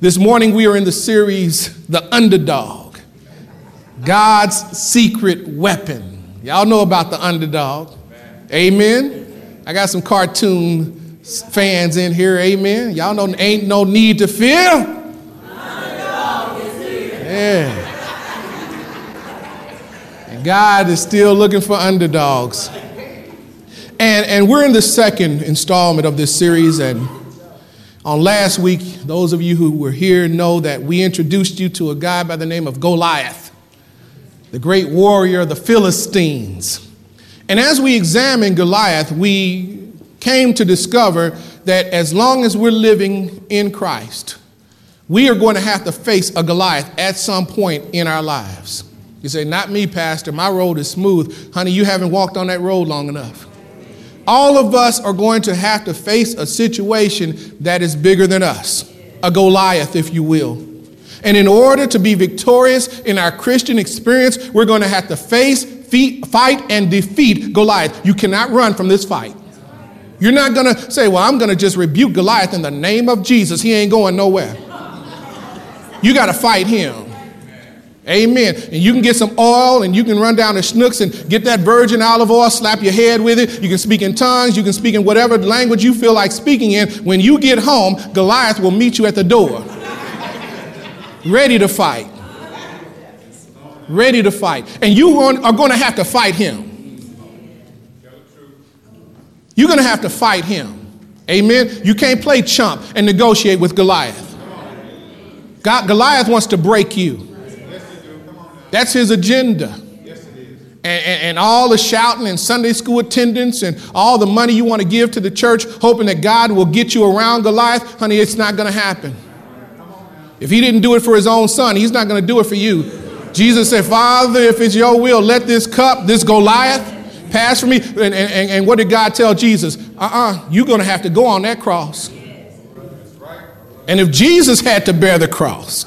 This morning we are in the series, The Underdog, God's Secret Weapon. Y'all know about the underdog. Amen. I got some cartoon fans in here. Amen. Y'all know ain't no need to fear. Underdog is here. Yeah. And God is still looking for underdogs. And we're in the second installment of this series, and on last week, those of you who were here know that we introduced you to a guy by the name of Goliath, the great warrior of the Philistines. And as we examined Goliath, we came to discover that as long as we're living in Christ, we are going to have to face a Goliath at some point in our lives. You say, not me, Pastor. My road is smooth. Honey, you haven't walked on that road long enough. All of us are going to have to face a situation that is bigger than us, a Goliath, if you will. And in order to be victorious in our Christian experience, we're going to have to fight, and defeat Goliath. You cannot run from this fight. You're not going to say, well, I'm going to just rebuke Goliath in the name of Jesus. He ain't going nowhere. You got to fight him. Amen. And you can get some oil and you can run down to Schnucks and get that virgin olive oil, slap your head with it. You can speak in tongues. You can speak in whatever language you feel like speaking in. When you get home, Goliath will meet you at the door. Ready to fight. Ready to fight. And you are going to have to fight him. You're going to have to fight him. Amen. You can't play chump and negotiate with Goliath. Goliath wants to break you. That's his agenda. And all the shouting and Sunday school attendance and all the money you want to give to the church, hoping that God will get you around Goliath, honey, it's not going to happen. If he didn't do it for his own son, he's not going to do it for you. Jesus said, Father, if it's your will, let this cup, this Goliath, pass from me. And what did God tell Jesus? You're going to have to go on that cross. And if Jesus had to bear the cross,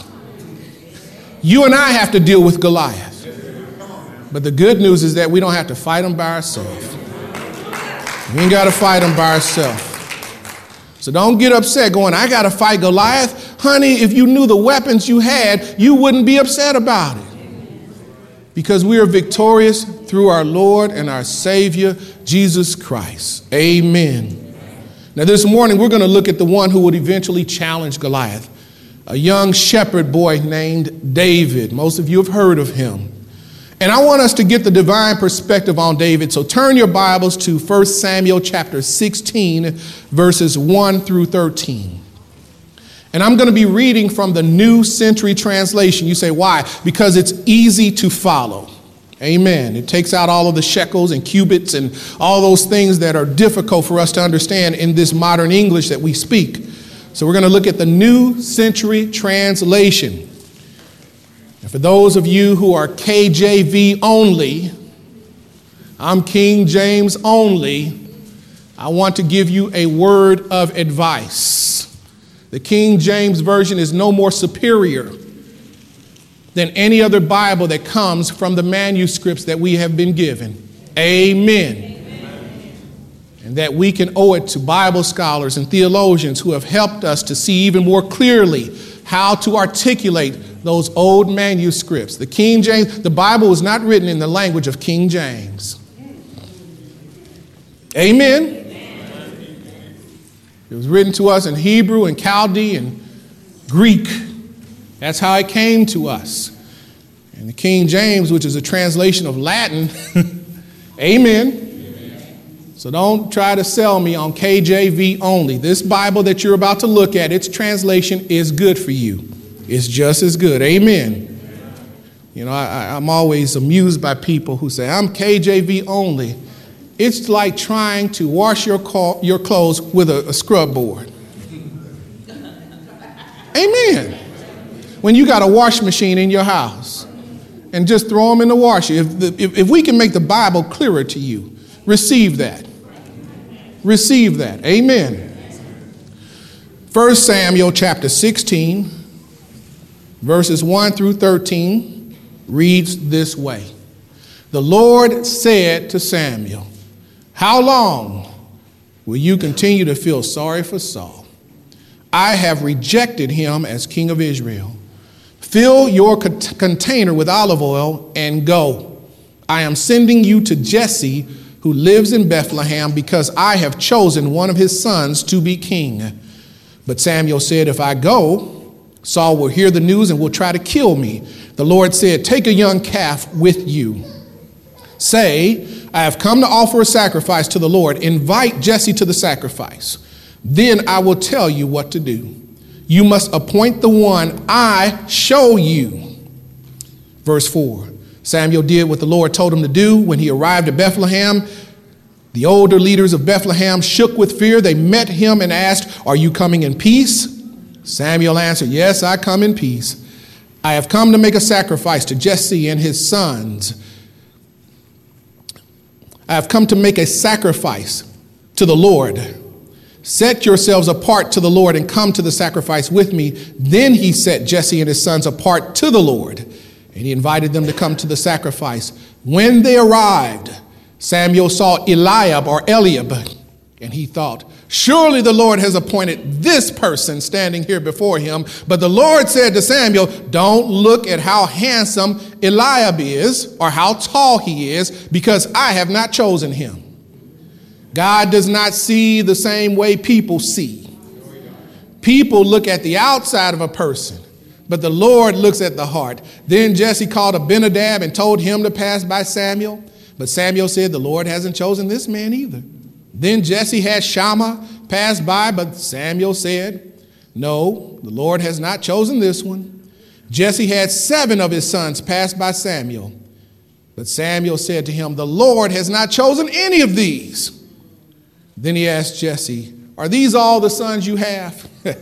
you and I have to deal with Goliath. But the good news is that we don't have to fight him by ourselves. We ain't got to fight him by ourselves. So don't get upset going, I got to fight Goliath. Honey, if you knew the weapons you had, you wouldn't be upset about it. Because we are victorious through our Lord and our Savior, Jesus Christ. Amen. Now this morning, we're going to look at the one who would eventually challenge Goliath. A young shepherd boy named David. Most of you have heard of him. And I want us to get the divine perspective on David. So turn your Bibles to 1 Samuel chapter 16, verses 1 through 13. And I'm going to be reading from the New Century Translation. You say, why? Because it's easy to follow. Amen. It takes out all of the shekels and cubits and all those things that are difficult for us to understand in this modern English that we speak. So we're going to look at the New Century Translation. And for those of you who are KJV only, I'm King James only, I want to give you a word of advice. The King James Version is no more superior than any other Bible that comes from the manuscripts that we have been given. Amen. And that we can owe it to Bible scholars and theologians who have helped us to see even more clearly how to articulate those old manuscripts. The King James, the Bible was not written in the language of King James. Amen. It was written to us in Hebrew and Chaldee and Greek. That's how it came to us. And the King James, which is a translation of Latin, amen. So don't try to sell me on KJV only. This Bible that you're about to look at, its translation is good for you. It's just as good. Amen. You know, I'm always amused by people who say, I'm KJV only. It's like trying to wash your clothes with a scrub board. Amen. When you got a wash machine in your house and just throw them in the washer. If we can make the Bible clearer to you, receive that. Receive that. Amen. 1 Samuel chapter 16, verses 1 through 13 reads this way. The Lord said to Samuel, how long will you continue to feel sorry for Saul? I have rejected him as king of Israel. Fill your container with olive oil and go. I am sending you to Jesse, who lives in Bethlehem, because I have chosen one of his sons to be king." But Samuel said, "If I go, Saul will hear the news and will try to kill me." The Lord said, "Take a young calf with you. Say, I have come to offer a sacrifice to the Lord. Invite Jesse to the sacrifice. Then I will tell you what to do. You must appoint the one I show you." Verse 4. Samuel did what the Lord told him to do. When he arrived at Bethlehem, the older leaders of Bethlehem shook with fear. They met him and asked, "Are you coming in peace?" Samuel answered, "Yes, I come in peace. I have come to make a sacrifice to Jesse and his sons. I have come to make a sacrifice to the Lord. Set yourselves apart to the Lord and come to the sacrifice with me." Then he set Jesse and his sons apart to the Lord, and he invited them to come to the sacrifice. When they arrived, Samuel saw Eliab, and he thought, "Surely the Lord has appointed this person standing here before him." But the Lord said to Samuel, "Don't look at how handsome Eliab is or how tall he is, because I have not chosen him." God does not see the same way people see. People look at the outside of a person, but the Lord looks at the heart. Then Jesse called Abinadab and told him to pass by Samuel. But Samuel said, "The Lord hasn't chosen this man either." Then Jesse had Shammah pass by, but Samuel said, "No, the Lord has not chosen this one." Jesse had 7 of his sons pass by Samuel. But Samuel said to him, "The Lord has not chosen any of these." Then he asked Jesse, "Are these all the sons you have?"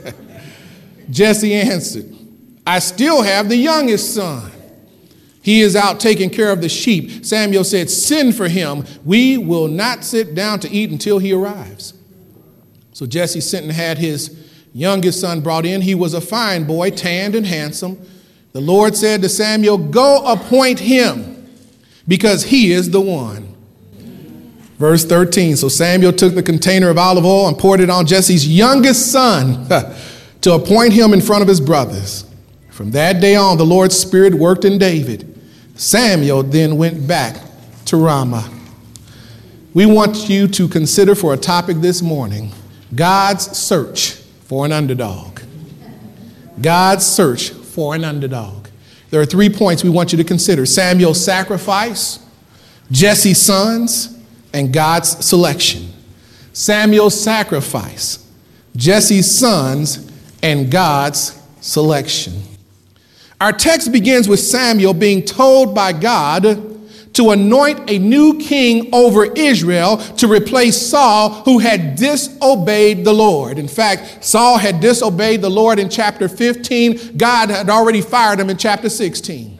Jesse answered, "I still have the youngest son. He is out taking care of the sheep." Samuel said, "Send for him. We will not sit down to eat until he arrives." So Jesse sent and had his youngest son brought in. He was a fine boy, tanned and handsome. The Lord said to Samuel, "Go appoint him, because he is the one." Verse 13, so Samuel took the container of olive oil and poured it on Jesse's youngest son to appoint him in front of his brothers. From that day on, the Lord's Spirit worked in David. Samuel then went back to Ramah. We want you to consider for a topic this morning, God's search for an underdog. God's search for an underdog. There are 3 points we want you to consider: Samuel's sacrifice, Jesse's sons, and God's selection. Samuel's sacrifice, Jesse's sons, and God's selection. Our text begins with Samuel being told by God to anoint a new king over Israel to replace Saul, who had disobeyed the Lord. In fact, Saul had disobeyed the Lord in chapter 15. God had already fired him in chapter 16.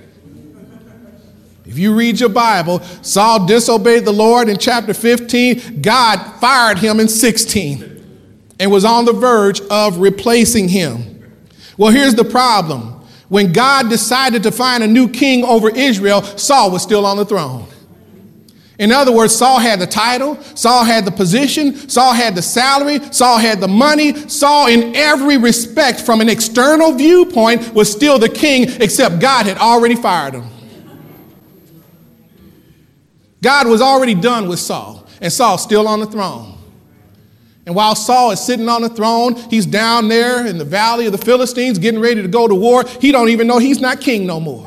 If you read your Bible, Saul disobeyed the Lord in chapter 15. God fired him in 16 and was on the verge of replacing him. Well, here's the problem. When God decided to find a new king over Israel, Saul was still on the throne. In other words, Saul had the title, Saul had the position, Saul had the salary, Saul had the money. Saul, in every respect, from an external viewpoint, was still the king, except God had already fired him. God was already done with Saul, and Saul's still on the throne. And while Saul is sitting on the throne, he's down there in the valley of the Philistines getting ready to go to war. He don't even know he's not king no more.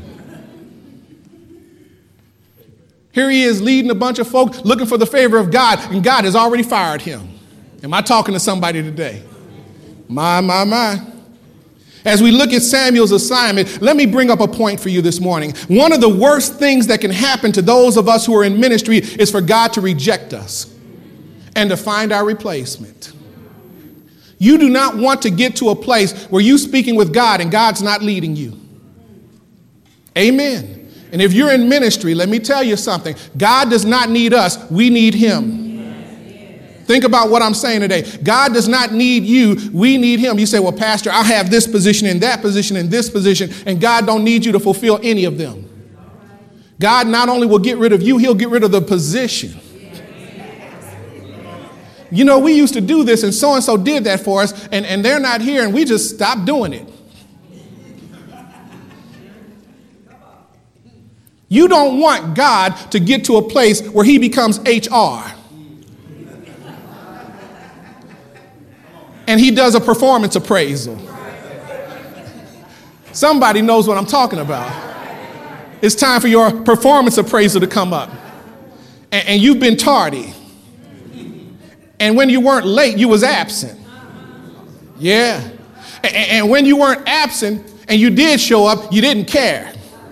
Here he is leading a bunch of folk looking for the favor of God, and God has already fired him. Am I talking to somebody today? My. As we look at Samuel's assignment, let me bring up a point for you this morning. One of the worst things that can happen to those of us who are in ministry is for God to reject us and to find our replacement. You do not want to get to a place where you're speaking with God and God's not leading you. Amen. And if you're in ministry, let me tell you something. God does not need us. We need him. Think about what I'm saying today. God does not need you. We need him. You say, well, Pastor, I have this position and that position and this position, and God don't need you to fulfill any of them. God not only will get rid of you, he'll get rid of the position. you know, we used to do this and so did that for us, and they're not here, and we just stopped doing it. You don't want God to get to a place where he becomes HR. And he does a performance appraisal. Somebody knows what I'm talking about. It's time for your performance appraisal to come up. And you've been tardy. And when you weren't late, you was absent. Yeah. And when you weren't absent and you did show up, you didn't care.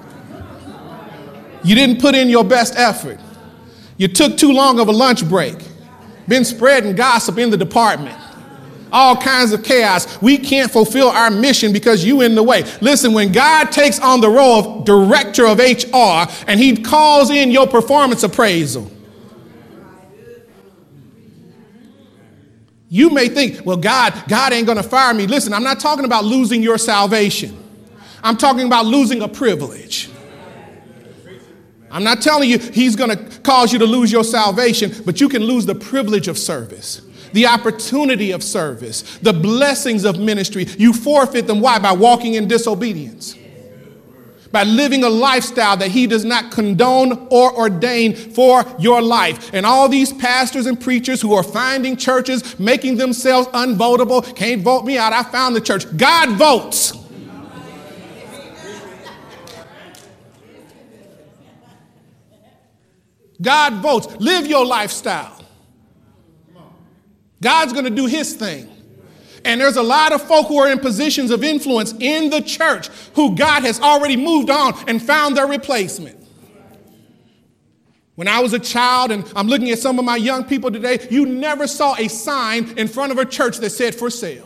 You didn't put in your best effort. You took too long of a lunch break. Been spreading gossip in the department. All kinds of chaos. We can't fulfill our mission because you in the way. Listen, when God takes on the role of director of HR and he calls in your performance appraisal, you may think, well, God ain't going to fire me. Listen, I'm not talking about losing your salvation. I'm talking about losing a privilege. I'm not telling you he's going to cause you to lose your salvation, but you can lose the privilege of service, the opportunity of service, the blessings of ministry. You forfeit them. Why? By walking in disobedience, by living a lifestyle that he does not condone or ordain for your life. And all these pastors and preachers who are finding churches, making themselves unvotable, can't vote me out. I found the church. God votes. God votes. Live your lifestyle. God's going to do his thing. And there's a lot of folk who are in positions of influence in the church who God has already moved on and found their replacement. When I was a child, and I'm looking at some of my young people today, you never saw a sign in front of a church that said for sale.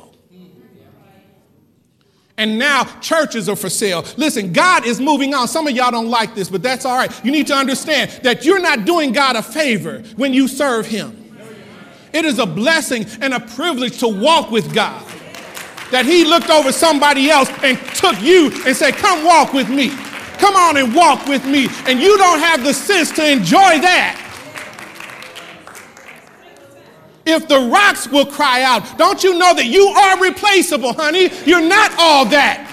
And now churches are for sale. Listen, God is moving on. Some of y'all don't like this, but that's all right. You need to understand that you're not doing God a favor when you serve him. It is a blessing and a privilege to walk with God. That he looked over somebody else and took you and said, come walk with me. Come on and walk with me. And you don't have the sense to enjoy that. If the rocks will cry out, don't you know that you are replaceable, honey? You're not all that.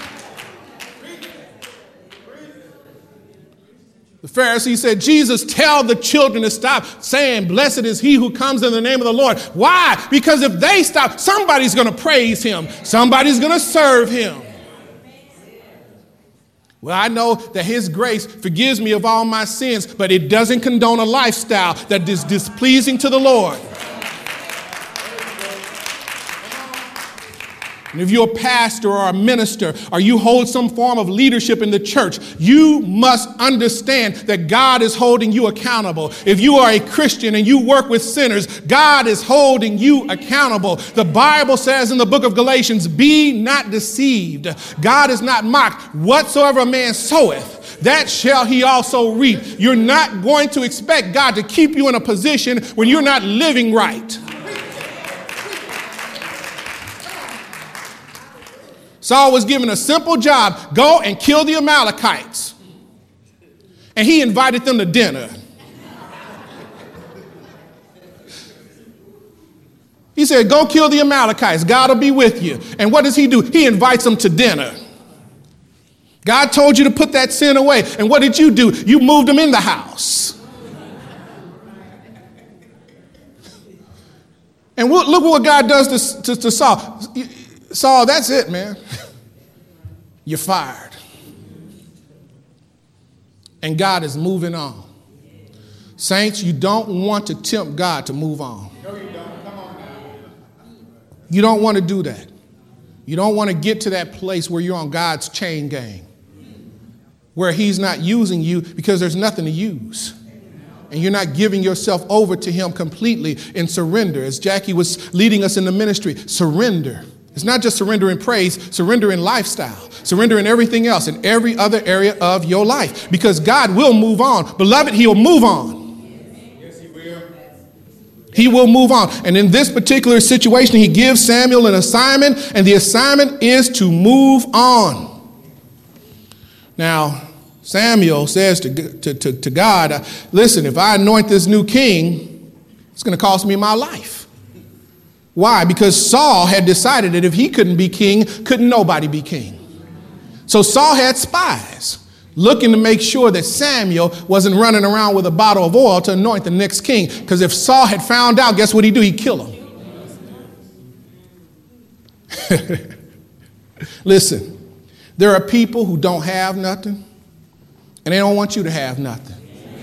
The Pharisee said, Jesus, tell the children to stop saying, blessed is he who comes in the name of the Lord. Why? Because if they stop, somebody's going to praise him. Somebody's going to serve him. Well, I know that his grace forgives me of all my sins, but it doesn't condone a lifestyle that is displeasing to the Lord. And if you're a pastor or a minister or you hold some form of leadership in the church, you must understand that God is holding you accountable. If you are a Christian and you work with sinners, God is holding you accountable. The Bible says in the book of Galatians, be not deceived. God is not mocked. Whatsoever a man soweth, that shall he also reap. You're not going to expect God to keep you in a position when you're not living right. Saul was given a simple job, go and kill the Amalekites. And he invited them to dinner. He said, go kill the Amalekites. God will be with you. And what does he do? He invites them to dinner. God told you to put that sin away. And what did you do? You moved them in the house. And look what God does to Saul. Saul, that's it, man. You're fired. And God is moving on. Saints, you don't want to tempt God to move on. No, you don't. Come on now. You don't want to do that. You don't want to get to that place where you're on God's chain gang, where he's not using you because there's nothing to use. And you're not giving yourself over to him completely in surrender. As Jackie was leading us in the ministry, surrender. It's not just surrender in praise, surrender in lifestyle, surrender in everything else, in every other area of your life. Because God will move on. Beloved, he'll move on. Yes, he will. He will move on. And in this particular situation, he gives Samuel an assignment, and the assignment is to move on. Now, Samuel says to God, listen, if I anoint this new king, it's going to cost me my life. Why? Because Saul had decided that if he couldn't be king, couldn't nobody be king. So Saul had spies looking to make sure that Samuel wasn't running around with a bottle of oil to anoint the next king. Because if Saul had found out, guess what he'd do? He'd kill him. Listen, there are people who don't have nothing, and they don't want you to have nothing.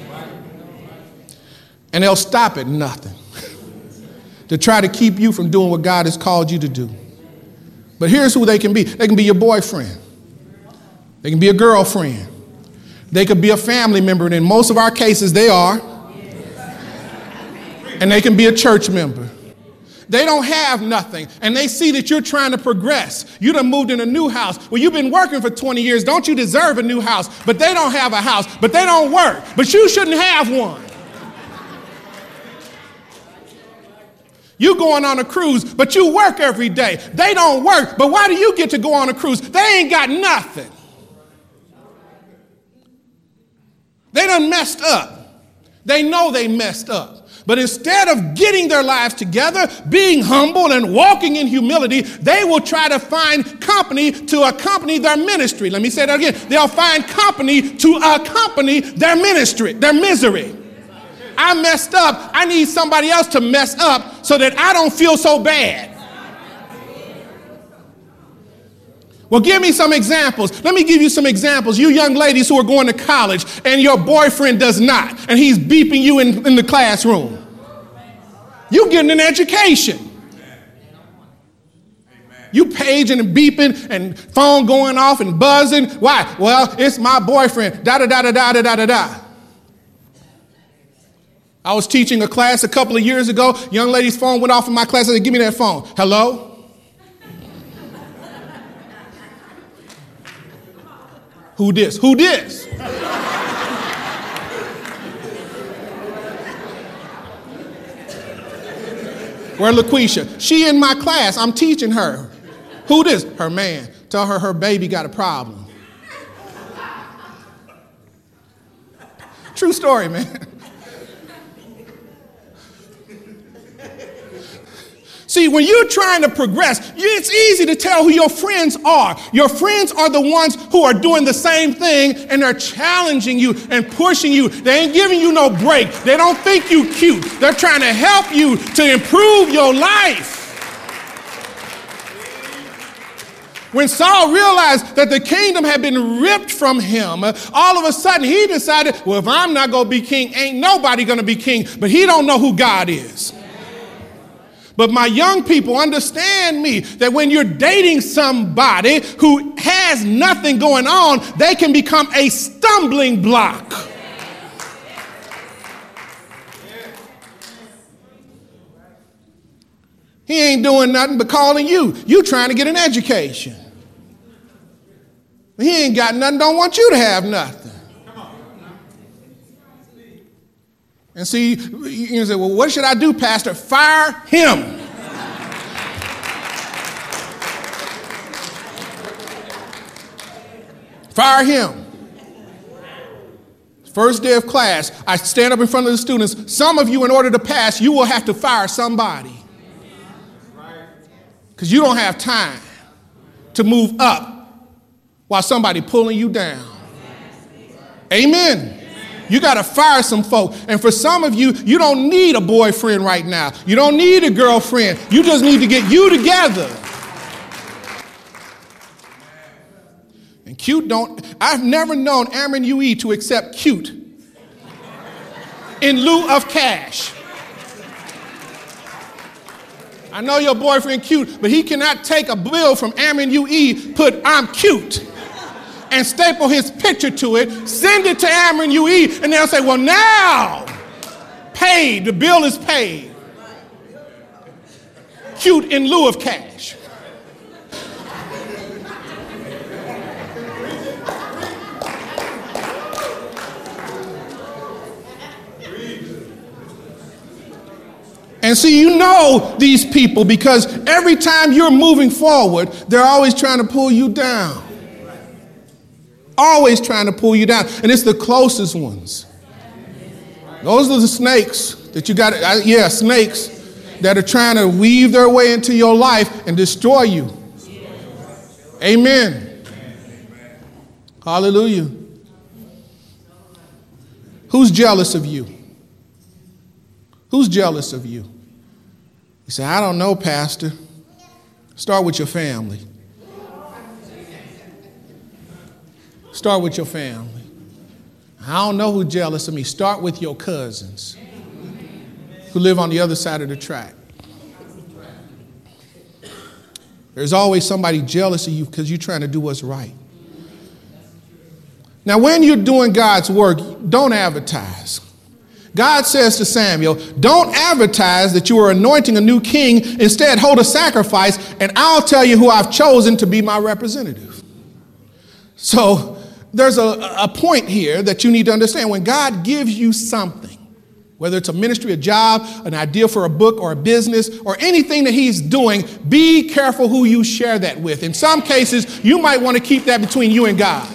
And they'll stop at nothing to try to keep you from doing what God has called you to do. But here's who they can be. They can be your boyfriend. They can be a girlfriend. They could be a family member, and in most of our cases, they are. And they can be a church member. They don't have nothing, and they see that you're trying to progress. You done moved in a new house. Well, you've been working for 20 years. Don't you deserve a new house? But they don't have a house, but they don't work. But you shouldn't have one. You going on a cruise, but you work every day. They don't work, but why do you get to go on a cruise? They ain't got nothing. They done messed up. They know they messed up. But instead of getting their lives together, being humble and walking in humility, they will try to find company to accompany their ministry. Let me say that again. They'll find company to accompany their ministry, their misery. I messed up. I need somebody else to mess up so that I don't feel so bad. Well, give me some examples. Let me give you some examples. You young ladies who are going to college and your boyfriend does not, and he's beeping you in the classroom. You getting an education. You paging and beeping and phone going off and buzzing. Why? Well, it's my boyfriend. Da-da-da-da-da-da-da-da. I was teaching a class a couple of years ago. Young lady's phone went off in my class. I said, give me that phone. Hello? Who this? Who this? Where LaQuisha? She in my class. I'm teaching her. Who this? Her man. Tell her her baby got a problem. True story, man. See, when you're trying to progress, it's easy to tell who your friends are. Your friends are the ones who are doing the same thing, and they're challenging you and pushing you. They ain't giving you no break. They don't think you cute. They're trying to help you to improve your life. When Saul realized that the kingdom had been ripped from him, all of a sudden he decided, well, if I'm not going to be king, ain't nobody going to be king. But he don't know who God is. But my young people, understand me, that when you're dating somebody who has nothing going on, they can become a stumbling block. He ain't doing nothing but calling you. You trying to get an education. He ain't got nothing, don't want you to have nothing. And see, you say, well, what should I do, Pastor? Fire him. Fire him. First day of class, I stand up in front of the students. Some of you, in order to pass, you will have to fire somebody. Because you don't have time to move up while somebody pulling you down. Amen. You got to fire some folk. And for some of you, you don't need a boyfriend right now. You don't need a girlfriend. You just need to get you together. And cute I've never known Ameren UE to accept cute in lieu of cash. I know your boyfriend cute, but he cannot take a bill from Ameren UE, put I'm cute, and staple his picture to it, send it to Ameren UE, and they'll say, well, now, paid, the bill is paid. Cute in lieu of cash. And see, you know these people because every time you're moving forward, they're always trying to pull you down. Always trying to pull you down. And it's the closest ones. Those are the snakes that you got. Yeah, snakes. that are trying to weave their way into your life and destroy you. Amen. Hallelujah. Who's jealous of you? Who's jealous of you? You say, I don't know, Pastor. Start with your family. Start with your family. I don't know who's jealous of me. Start with your cousins who live on the other side of the track. There's always somebody jealous of you because you're trying to do what's right. Now, when you're doing God's work, don't advertise. God says to Samuel, don't advertise that you are anointing a new king. Instead, hold a sacrifice, and I'll tell you who I've chosen to be my representative. So there's a point here that you need to understand. When God gives you something, whether it's a ministry, a job, an idea for a book or a business, or anything that he's doing, be careful who you share that with. In some cases, you might want to keep that between you and God.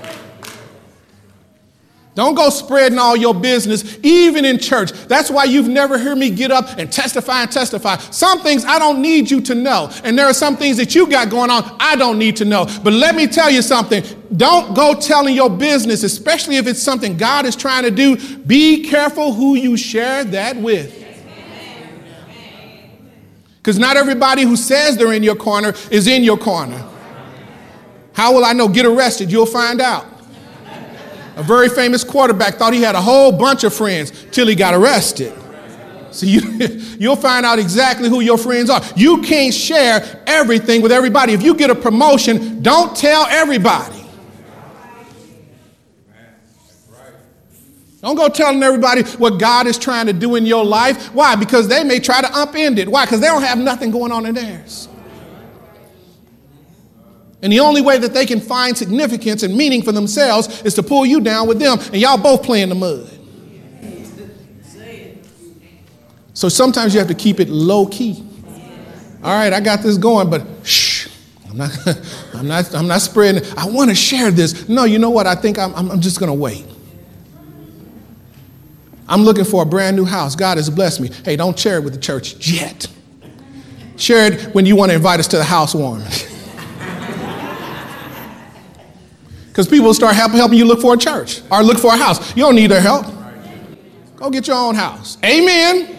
Don't go spreading all your business, even in church. That's why you've never heard me get up and testify. Some things I don't need you to know. And there are some things that you got going on I don't need to know. But let me tell you something. Don't go telling your business, especially if it's something God is trying to do. Be careful who you share that with. Because not everybody who says they're in your corner is in your corner. How will I know? Get arrested. You'll find out. A very famous quarterback thought he had a whole bunch of friends till he got arrested. So you'll find out exactly who your friends are. You can't share everything with everybody. If you get a promotion, don't tell everybody. Don't go telling everybody what God is trying to do in your life. Why? Because they may try to upend it. Why? Because they don't have nothing going on in theirs. And the only way that they can find significance and meaning for themselves is to pull you down with them, and y'all both play in the mud. So sometimes you have to keep it low key. All right, I got this going, but shh, I'm not spreading it. I want to share this. No, you know what? I think I'm just going to wait. I'm looking for a brand new house. God has blessed me. Hey, don't share it with the church yet. Share it when you want to invite us to the housewarming. Because people will start helping you look for a church or look for a house. You don't need their help. Go get your own house. Amen.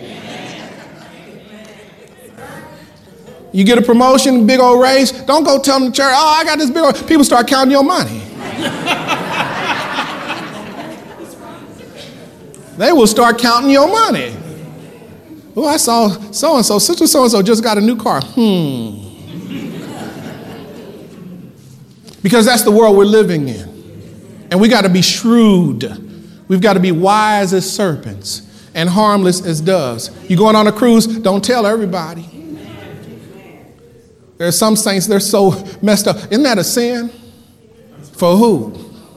You get a promotion, big old raise. Don't go tell them the church, oh, I got this big old. People start counting your money. They will start counting your money. Oh, I saw so-and-so, sister so-and-so just got a new car. Because that's the world we're living in. And we got to be shrewd. We've got to be wise as serpents and harmless as doves. You going on a cruise, don't tell everybody. There are some saints, they're so messed up. Isn't that a sin? For who?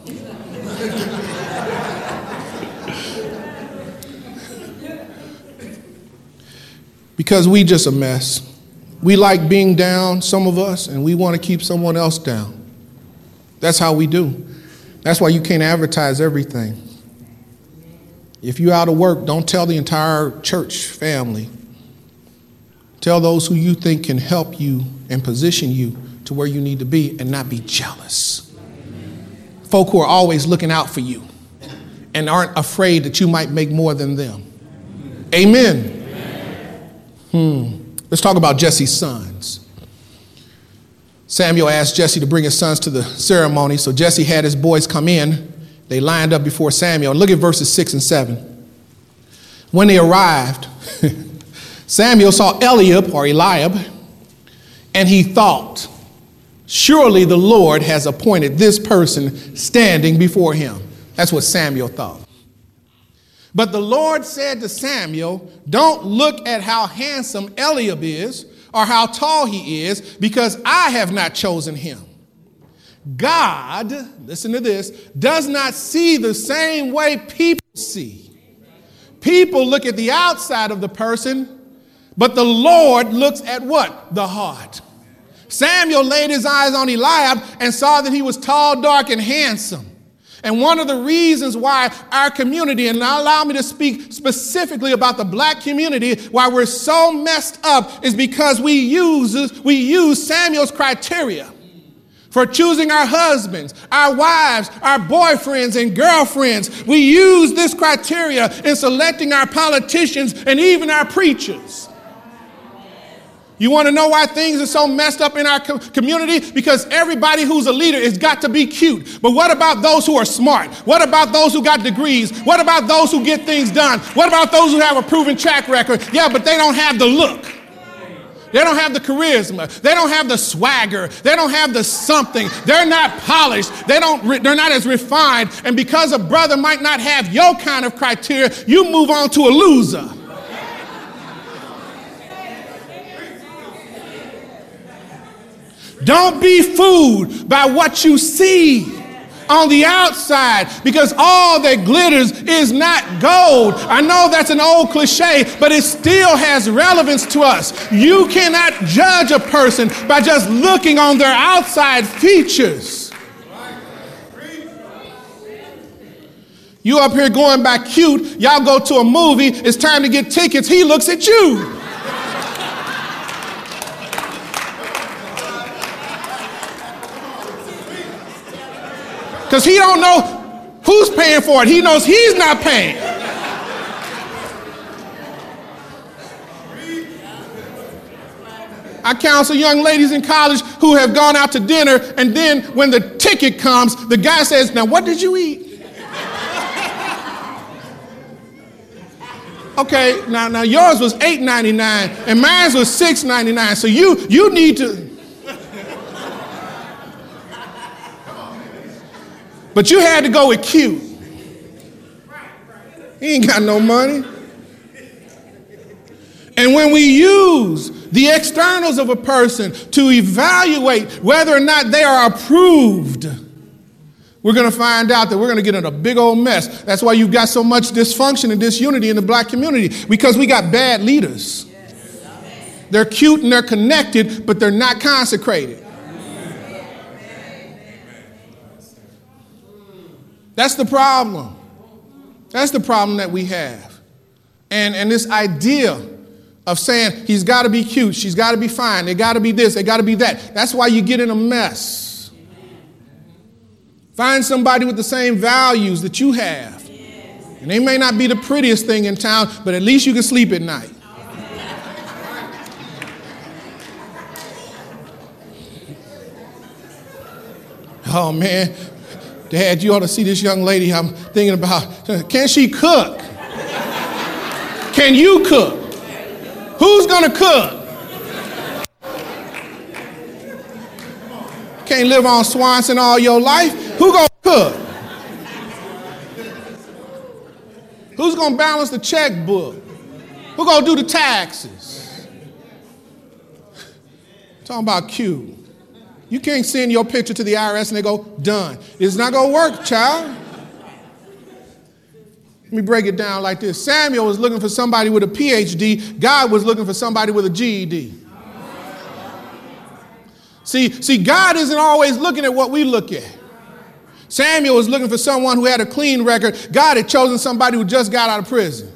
Because we just a mess. We like being down, some of us, and we want to keep someone else down. That's how we do. That's why you can't advertise everything. If you're out of work, don't tell the entire church family. Tell those who you think can help you and position you to where you need to be and not be jealous. Folk who are always looking out for you and aren't afraid that you might make more than them. Amen. Let's talk about Jesse's sons. Samuel asked Jesse to bring his sons to the ceremony, so Jesse had his boys come in. They lined up before Samuel. And look at verses 6 and 7. When they arrived, Samuel saw Eliab, and he thought, surely the Lord has appointed this person standing before him. That's what Samuel thought. But the Lord said to Samuel, don't look at how handsome Eliab is or how tall he is, because I have not chosen him. God, listen to this, does not see the same way people see. People look at the outside of the person, but the Lord looks at what? The heart. Samuel laid his eyes on Eliab and saw that he was tall, dark, and handsome. And one of the reasons why our community, and now allow me to speak specifically about the black community, why we're so messed up is because we use Samuel's criteria for choosing our husbands, our wives, our boyfriends and girlfriends. We use this criteria in selecting our politicians and even our preachers. You want to know why things are so messed up in our community? Because everybody who's a leader has got to be cute. But what about those who are smart? What about those who got degrees? What about those who get things done? What about those who have a proven track record? Yeah, but they don't have the look. They don't have the charisma. They don't have the swagger. They don't have the something. They're not polished. They're not as refined. And because a brother might not have your kind of criteria, you move on to a loser. Don't be fooled by what you see on the outside, because all that glitters is not gold. I know that's an old cliche, but it still has relevance to us. You cannot judge a person by just looking on their outside features. You up here going by cute, y'all go to a movie, it's time to get tickets, he looks at you. Because he don't know who's paying for it. He knows he's not paying. I counsel young ladies in college who have gone out to dinner, and then when the ticket comes, the guy says, "Now what did you eat?" Okay, now yours was $8.99 and mine was $6.99. So you need to. But you had to go with cute. He ain't got no money. And when we use the externals of a person to evaluate whether or not they are approved, we're going to find out that we're going to get in a big old mess. That's why you've got so much dysfunction and disunity in the black community, because we got bad leaders. They're cute and they're connected, but they're not consecrated. That's the problem. That's the problem that we have. And this idea of saying he's got to be cute, she's got to be fine, they got to be this, they got to be that. That's why you get in a mess. Find somebody with the same values that you have. And they may not be the prettiest thing in town, but at least you can sleep at night. Oh, man. Dad, you ought to see this young lady I'm thinking about. Can she cook? Can you cook? Who's going to cook? Can't live on Swanson all your life. Who going to cook? Who's going to balance the checkbook? Who going to do the taxes? Talking about cute. You can't send your picture to the IRS and they go, done. It's not going to work, child. Let me break it down like this. Samuel was looking for somebody with a PhD. God was looking for somebody with a GED. See, God isn't always looking at what we look at. Samuel was looking for someone who had a clean record. God had chosen somebody who just got out of prison.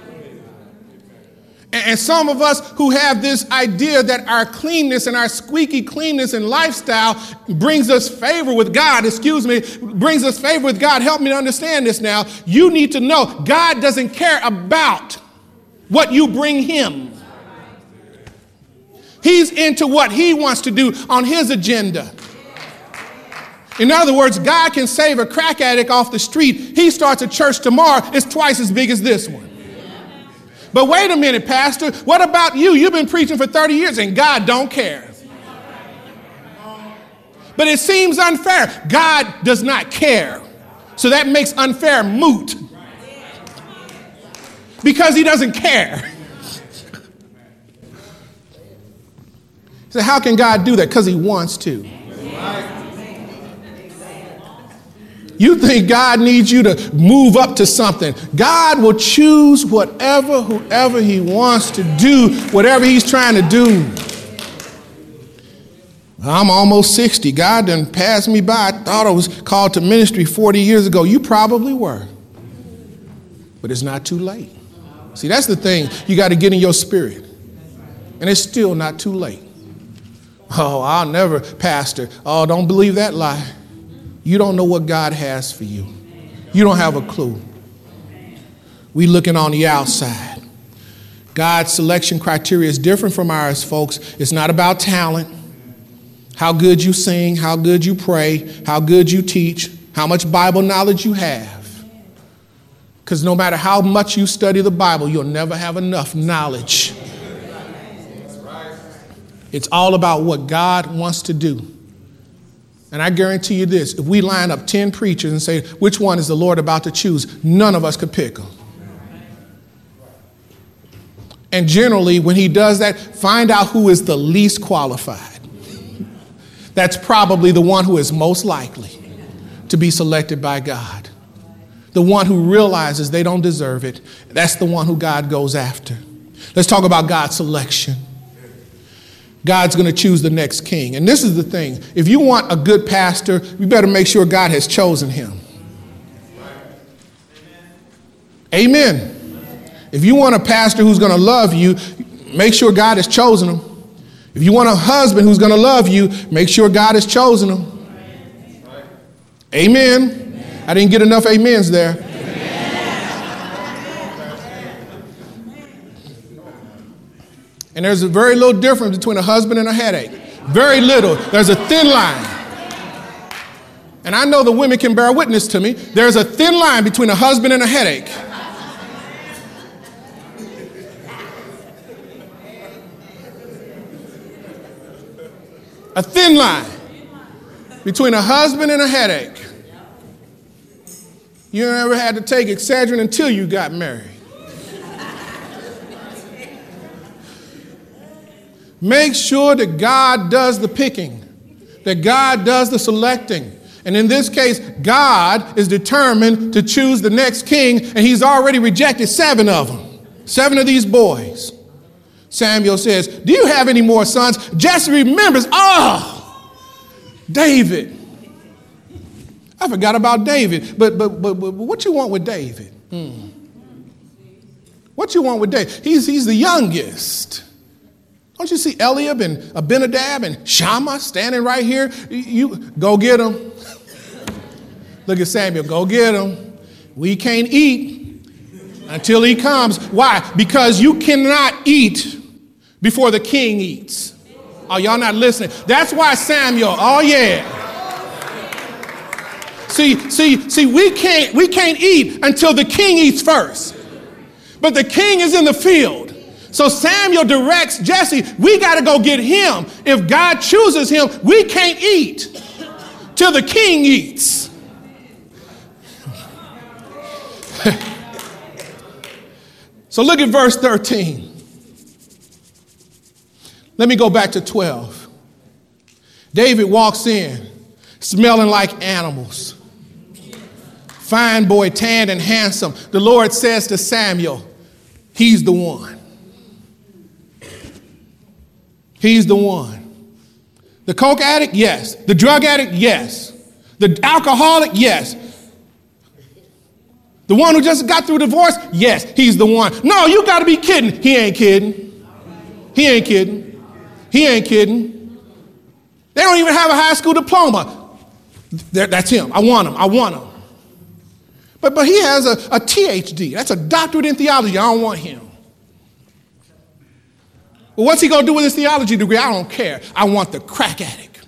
And some of us who have this idea that our cleanness and our squeaky cleanness and lifestyle brings us favor with God, brings us favor with God. Help me to understand this now. You need to know God doesn't care about what you bring him. He's into what he wants to do on his agenda. In other words, God can save a crack addict off the street. He starts a church tomorrow. It's twice as big as this one. But wait a minute, Pastor. What about you? You've been preaching for 30 years and God don't care. But it seems unfair. God does not care. So that makes unfair moot. Because he doesn't care. So how can God do that? Because he wants to. You think God needs you to move up to something. God will choose whoever he wants to do, whatever he's trying to do. I'm almost 60. God done passed me by. I thought I was called to ministry 40 years ago. You probably were. But it's not too late. See, that's the thing you got to get in your spirit. And it's still not too late. Oh, I'll never pastor. Oh, don't believe that lie. You don't know what God has for you. You don't have a clue. We looking on the outside. God's selection criteria is different from ours, folks. It's not about talent, how good you sing, how good you pray, how good you teach, how much Bible knowledge you have. Because no matter how much you study the Bible, you'll never have enough knowledge. It's all about what God wants to do. And I guarantee you this, if we line up 10 preachers and say, which one is the Lord about to choose? None of us could pick them. And generally, when he does that, find out who is the least qualified. That's probably the one who is most likely to be selected by God. The one who realizes they don't deserve it. That's the one who God goes after. Let's talk about God's selection. God's going to choose the next king. And this is the thing. If you want a good pastor, you better make sure God has chosen him. Amen. If you want a pastor who's going to love you, make sure God has chosen him. If you want a husband who's going to love you, make sure God has chosen him. Amen. I didn't get enough amens there. And there's a very little difference between a husband and a headache. Very little. There's a thin line. And I know the women can bear witness to me. There's a thin line between a husband and a headache. A thin line between a husband and a headache. You never had to take Excedrin until you got married. Make sure that God does the picking, that God does the selecting. And in this case, God is determined to choose the next king, and he's already rejected 7 of them, 7 of these boys. Samuel says, do you have any more sons? Jesse remembers, David. I forgot about David, but what you want with David? What you want with David? He's the youngest. Don't you see Eliab and Abinadab and Shammah standing right here? You go get them. Look at Samuel, go get him. We can't eat until he comes. Why? Because you cannot eat before the king eats. Oh, y'all not listening. That's why Samuel, oh yeah. See, we can't eat until the king eats first. But the king is in the field. So Samuel directs Jesse, we got to go get him. If God chooses him, we can't eat till the king eats. So look at verse 13. Let me go back to 12. David walks in, smelling like animals. Fine boy, tanned and handsome. The Lord says to Samuel, he's the one. He's the one. The coke addict? Yes. The drug addict? Yes. The alcoholic? Yes. The one who just got through divorce? Yes, he's the one. No, you got to be kidding. He ain't kidding. He ain't kidding. He ain't kidding. They don't even have a high school diploma. That's him. I want him. I want him. But he has a THD. That's a doctorate in theology. I don't want him. Well, what's he going to do with his theology degree? I don't care. I want the crack addict.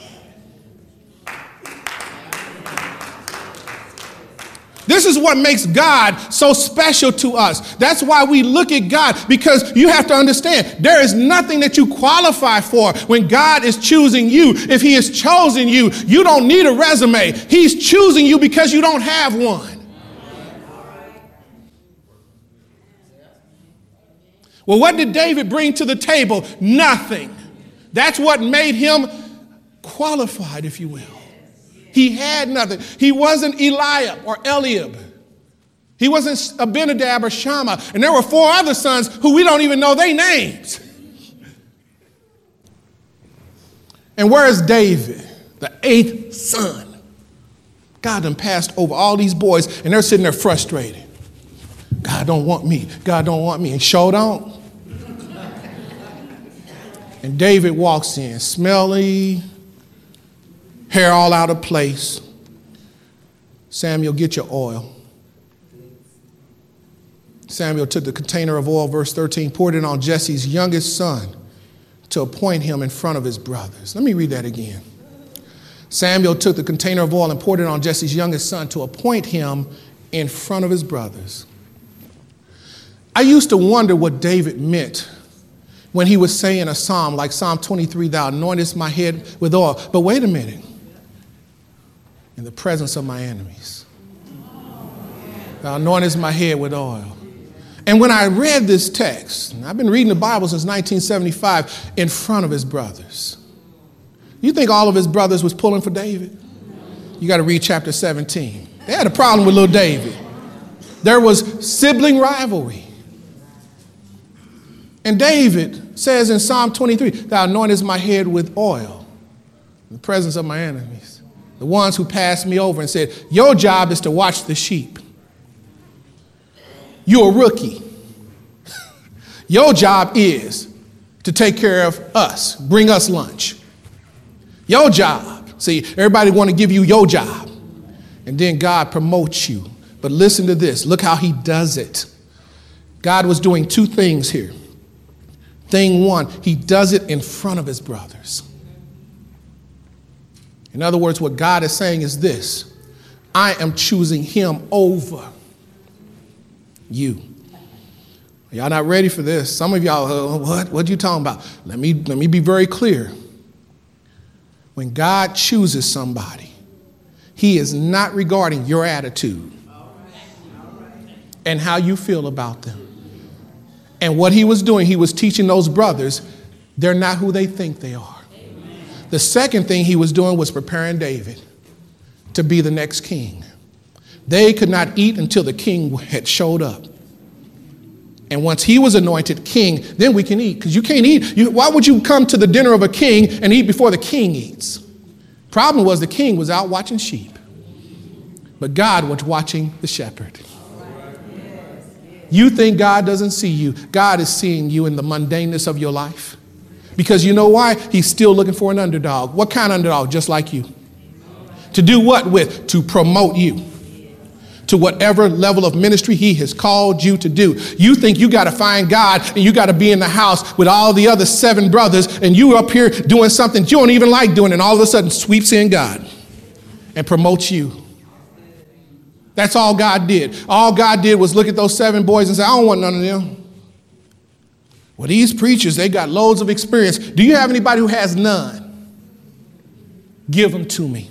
This is what makes God so special to us. That's why we look at God, because you have to understand there is nothing that you qualify for when God is choosing you. If he has chosen you, you don't need a resume. He's choosing you because you don't have one. Well, what did David bring to the table? Nothing. That's what made him qualified, if you will. He had nothing. He wasn't Eliab or Eliab. He wasn't Abinadab or Shammah. And there were 4 other sons who we don't even know their names. And where is David, the 8th son? God done passed over all these boys, and they're sitting there frustrated. God don't want me. God don't want me. And sure don't. And David walks in, smelly, hair all out of place. Samuel, get your oil. Samuel took the container of oil, verse 13, poured it on Jesse's youngest son to appoint him in front of his brothers. Let me read that again. Samuel took the container of oil and poured it on Jesse's youngest son to appoint him in front of his brothers. I used to wonder what David meant when he was saying a psalm like Psalm 23, thou anointest my head with oil. But wait a minute. In the presence of my enemies, thou anointest my head with oil. And when I read this text, and I've been reading the Bible since 1975, in front of his brothers. You think all of his brothers was pulling for David? You got to read chapter 17. They had a problem with little David. There was sibling rivalry. And David says in Psalm 23, thou anointest my head with oil in the presence of my enemies. The ones who passed me over and said, your job is to watch the sheep. You're a rookie. Your job is to take care of us, bring us lunch. Your job. See, everybody want to give you your job. And then God promotes you. But listen to this. Look how he does it. God was doing two things here. Thing one, he does it in front of his brothers. In other words, what God is saying is this. I am choosing him over you. Y'all not ready for this? Some of y'all, what you talking about? Let me be very clear. When God chooses somebody, he is not regarding your attitude and how you feel about them. And what he was doing, he was teaching those brothers, they're not who they think they are. The second thing he was doing was preparing David to be the next king. They could not eat until the king had showed up. And once he was anointed king, then we can eat. Because you can't eat. Why would you come to the dinner of a king and eat before the king eats? Problem was the king was out watching sheep. But God was watching the shepherd. You think God doesn't see you. God is seeing you in the mundaneness of your life. Because you know why? He's still looking for an underdog. What kind of underdog? Just like you. To do what with? To promote you to whatever level of ministry he has called you to do. You think you got to find God and you got to be in the house with all the other 7 brothers and you up here doing something you don't even like doing, and all of a sudden sweeps in God and promotes you. That's all God did. All God did was look at those 7 boys and say, I don't want none of them. Well, these preachers, they got loads of experience. Do you have anybody who has none? Give them to me.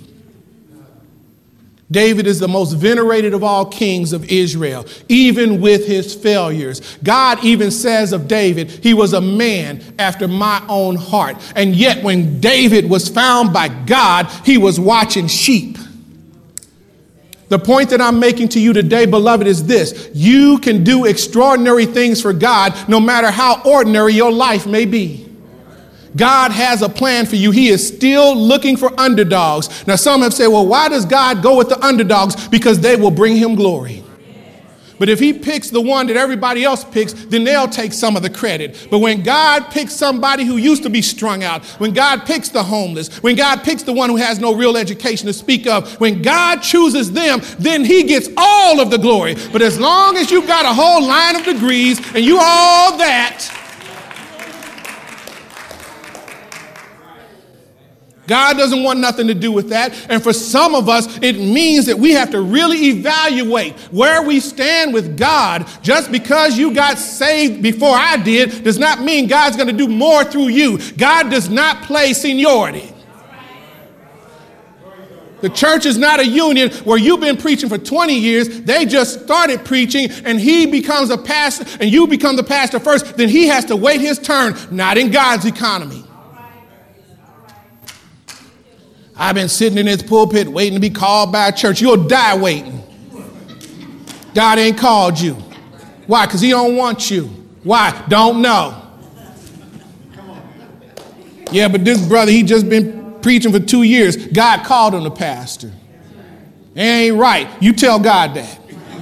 David is the most venerated of all kings of Israel, even with his failures. God even says of David, he was a man after my own heart. And yet when David was found by God, he was watching sheep. The point that I'm making to you today, beloved, is this. You can do extraordinary things for God, no matter how ordinary your life may be. God has a plan for you. He is still looking for underdogs. Now, some have said, well, why does God go with the underdogs? Because they will bring him glory. But if he picks the one that everybody else picks, then they'll take some of the credit. But when God picks somebody who used to be strung out, when God picks the homeless, when God picks the one who has no real education to speak of, when God chooses them, then he gets all of the glory. But as long as you've got a whole line of degrees and you all that, God doesn't want nothing to do with that. And for some of us, it means that we have to really evaluate where we stand with God. Just because you got saved before I did does not mean God's going to do more through you. God does not play seniority. The church is not a union where you've been preaching for 20 years. They just started preaching and he becomes a pastor and you become the pastor first. Then he has to wait his turn. Not in God's economy. I've been sitting in this pulpit waiting to be called by a church. You'll die waiting. God ain't called you. Why? Because he don't want you. Why? Don't know. Yeah, but this brother, he just been preaching for 2 years. God called him to pastor. It ain't right. You tell God that.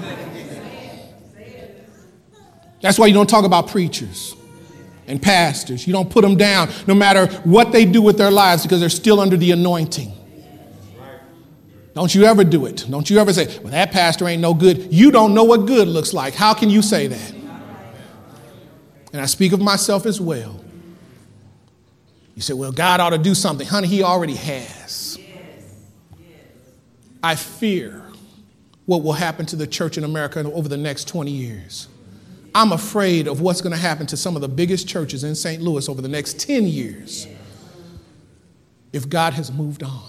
That's why you don't talk about preachers and pastors. You don't put them down no matter what they do with their lives because they're still under the anointing. Don't you ever do it. Don't you ever say, well, that pastor ain't no good. You don't know what good looks like. How can you say that? And I speak of myself as well. You say, well, God ought to do something. Honey, he already has. I fear what will happen to the church in America over the next 20 years. I'm afraid of what's going to happen to some of the biggest churches in St. Louis over the next 10 years if God has moved on.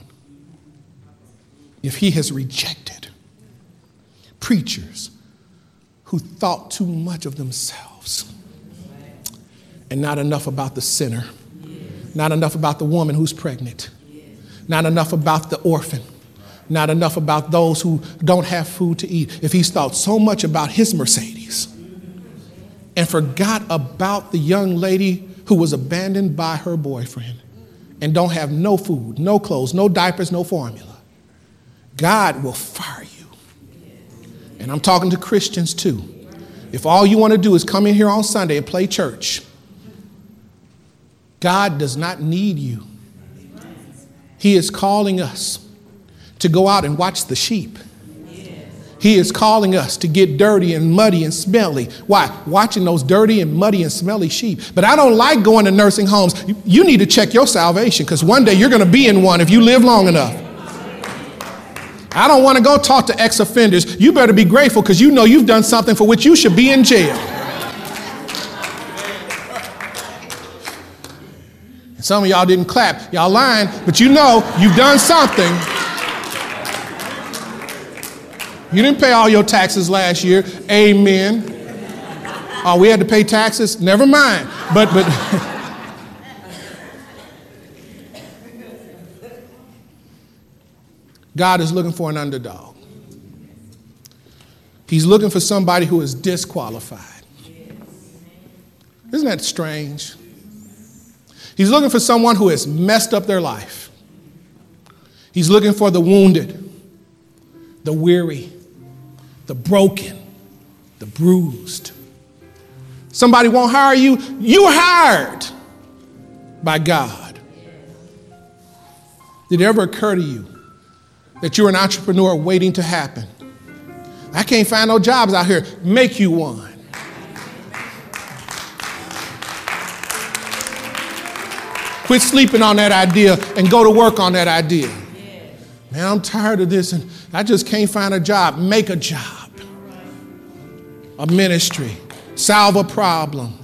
If he has rejected preachers who thought too much of themselves and not enough about the sinner, not enough about the woman who's pregnant, not enough about the orphan, not enough about those who don't have food to eat. If he's thought so much about his Mercedes and forgot about the young lady who was abandoned by her boyfriend and don't have no food, no clothes, no diapers, no formula, God will fire you. And I'm talking to Christians too. If all you want to do is come in here on Sunday and play church, God does not need you. He is calling us to go out and watch the sheep. He is calling us to get dirty and muddy and smelly. Why? Watching those dirty and muddy and smelly sheep. But I don't like going to nursing homes. You need to check your salvation because one day you're going to be in one if you live long enough. I don't want to go talk to ex-offenders. You better be grateful because you know you've done something for which you should be in jail. And some of y'all didn't clap. Y'all lying, but you know you've done something. You didn't pay all your taxes last year. Amen. Oh, we had to pay taxes? Never mind. But God is looking for an underdog. He's looking for somebody who is disqualified. Isn't that strange? He's looking for someone who has messed up their life. He's looking for the wounded, the weary, the broken, the bruised. Somebody won't hire you. You were hired by God. Did it ever occur to you that you're an entrepreneur waiting to happen? I can't find no jobs out here. Make you one. Quit sleeping on that idea and go to work on that idea. Man, I'm tired of this and I just can't find a job. Make a job. A ministry. Solve a problem.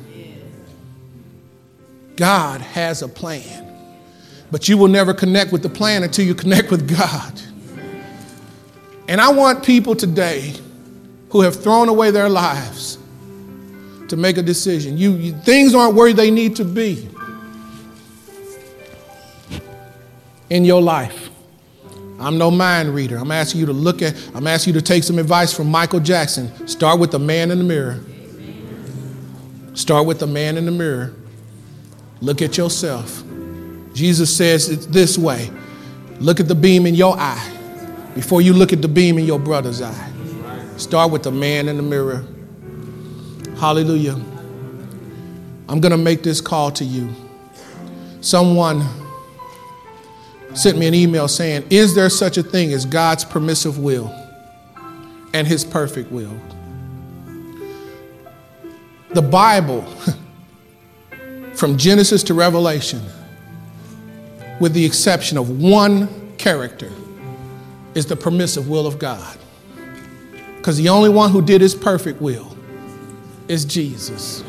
God has a plan. But you will never connect with the plan until you connect with God. And I want people today who have thrown away their lives to make a decision. Things aren't where they need to be in your life. I'm no mind reader. I'm asking you to take some advice from Michael Jackson. Start with the man in the mirror. Start with the man in the mirror. Look at yourself. Jesus says it this way. Look at the beam in your eye before you look at the beam in your brother's eye. Start with the man in the mirror. Hallelujah. I'm going to make this call to you. Someone sent me an email saying, is there such a thing as God's permissive will and his perfect will? The Bible, from Genesis to Revelation, with the exception of one character, is the permissive will of God. Because the only one who did his perfect will is Jesus.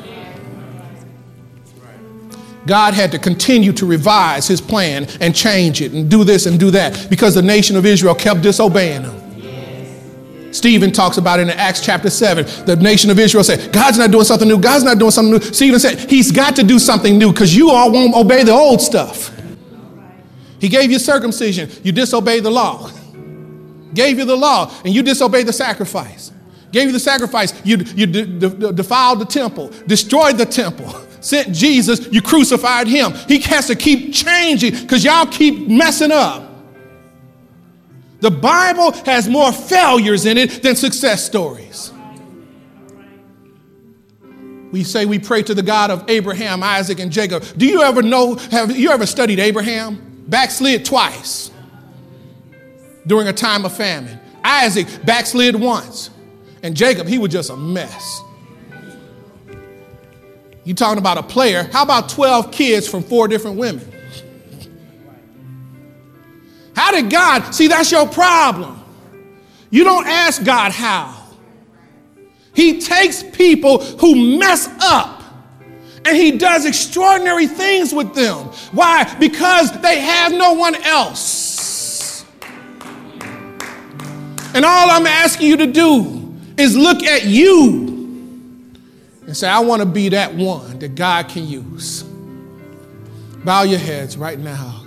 God had to continue to revise his plan and change it and do this and do that because the nation of Israel kept disobeying him. Stephen talks about it in Acts chapter 7. The nation of Israel said, God's not doing something new. God's not doing something new. Stephen said, he's got to do something new because you all won't obey the old stuff. He gave you circumcision. You disobeyed the law. Gave you the law and you disobeyed the sacrifice. Gave you the sacrifice. You defiled the temple, destroyed the temple. sent Jesus, you crucified him. He has to keep changing because y'all keep messing up. The Bible has more failures in it than success stories. We say we pray to the God of Abraham, Isaac, and Jacob. Do you ever know, have you ever studied Abraham? Backslid twice during a time of famine. Isaac backslid once. And Jacob, he was just a mess. You talking about a player. How about 12 kids from 4 different women? How did God, see, that's your problem. You don't ask God how. He takes people who mess up and he does extraordinary things with them. Why? Because they have no one else. And all I'm asking you to do is look at you and say, I want to be that one that God can use. Bow your heads right now.